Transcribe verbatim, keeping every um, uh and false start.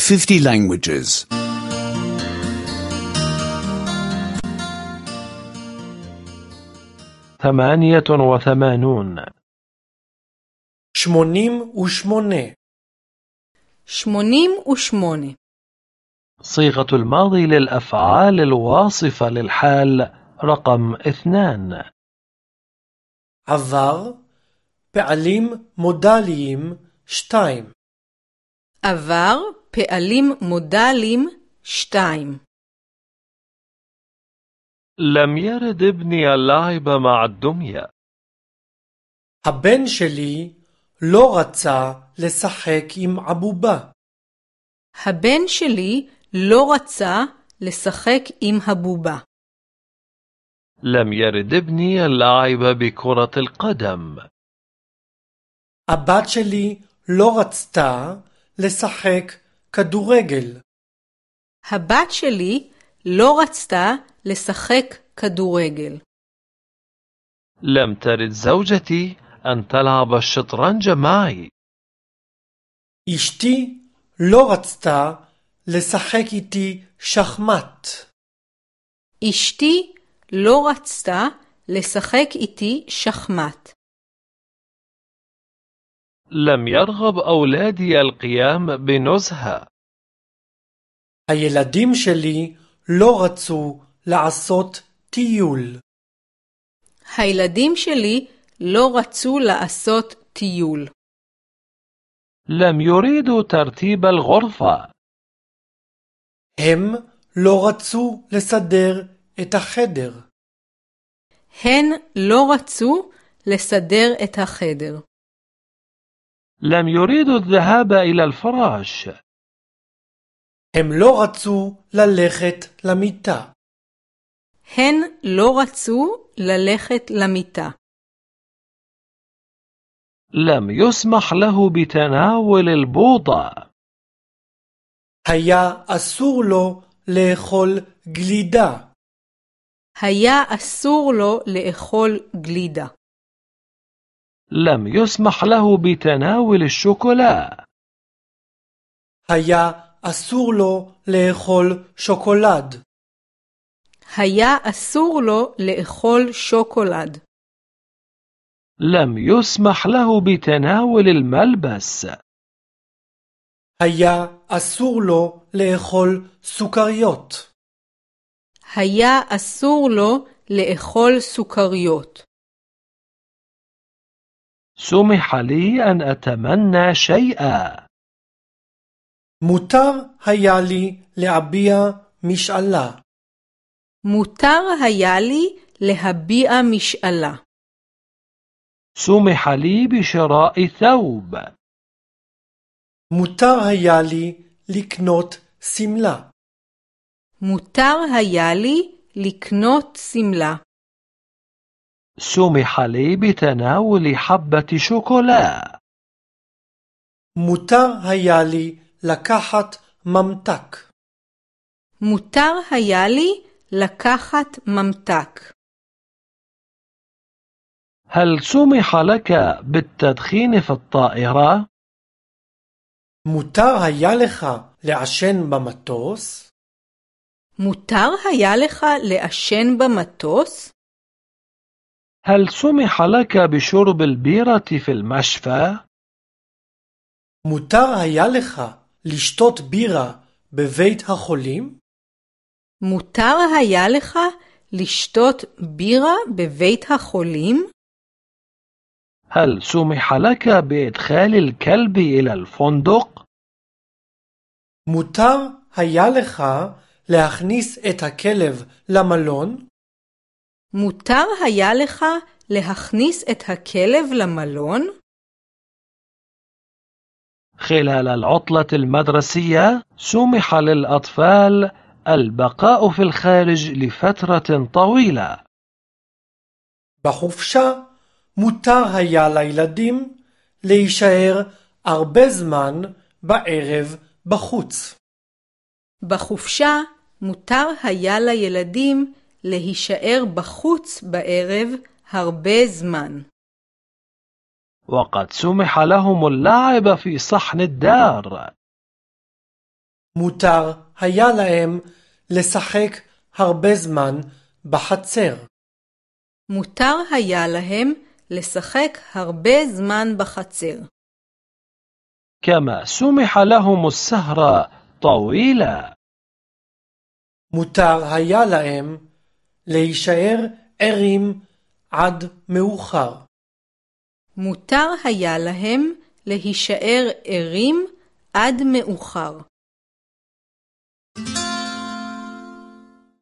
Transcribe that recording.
fifty languages. ثمانية وثمانون. שמונים ושמונה. שמונים ושמונה. صيغة الماضي للأفعال الواصفة للحال رقم اثنان. עבר, פעלים מודליים שתיים. עבר, פעלים מודליים שתיים. لم يرد ابني اللعب مع الدمية. הבן שלי לא רצה לשחק עם הבובה. הבן שלי לא רצה לשחק עם הבובה. لم يرد ابني اللعب بكرة القدم. הבת שלי לא רצתה לשחק כדורגל. הבת שלי לא רצתה לשחק כדורגל. لم ترد زوجتي أن تلعب الشطرنج معي. אשתי לא רצתה לשחק איתי שחמט. אשתי לא רצתה לשחק איתי שחמט. لم يرغب أولادي القيام بنزهة. הילדים שלי לא רצו לעשות טיול. הילדים שלי לא רצו לעשות טיול. لم يريدوا ترتيب الغرفة. הם לא רצו לסדר את החדר. הן לא רצו לסדר את החדר. لم يريدوا الذهاب إلى الفراش. הם לא רצו ללכת למיטה. הן לא רצו ללכת למיטה. لم يسمح له بتناول البوضة. היה אסור לו לאכול גלידה. היה אסור לו לאכול גלידה. لم يسمح له بتناول الشوكولا. היה אסור לו לאכול שוקולד. היה אסור לו לאכול שוקולד. لم يسمح له بتناول الملبس. היה אסור לו לאכול סוכריות. היה אסור לו לאכול סוכריות. سمح لي أن أتمنى شيئا. מותר היה לי להביע משאלה. מותר היה לי להביע משאלה. سمح لي بشراء ثوب. מותר היה לי לקנות סמלה. מותר היה לי לקנות סמלה. سمح لي بتناول حبة شوكولا. מותר היה לי לקחת ממתק. מותר היה לי לקחת ממתק. هل سمح لك بالتدخين في الطائرة؟ מותר היה לך לעשן במטוס? מותר היה לך לעשן במטוס? هل سمح لك بشرب البيرة في المشفى؟ מותר היה לך לשתות בירה בבית החולים? מותר היה לך לשתות בירה בבית החולים? هل سمح لك بإدخال الكلب إلى الفندق؟ מותר היה לך להכניס את הכלב למלון? מותר היה לך להכניס את הכלב למלון? خلال العطلة المدرسية سمح للأطفال البقاء في الخارج لفترة طويلة. בחופשה מותר היה לילדים להישאר הרבה זמן בערב בחוץ. בחופשה מותר היה לילדים להישאר בחוץ בערב הרבה זמן. وقد سمح لهم اللعب في صحن الدار. מותר היה להם לשחק הרבה זמן בחצר. מותר היה להם לשחק הרבה זמן בחצר. كما سمح لهم السهرة طويلة. מותר היה להם להישאר ערים עד מאוחר. מותר היה להם להישאר ערים עד מאוחר.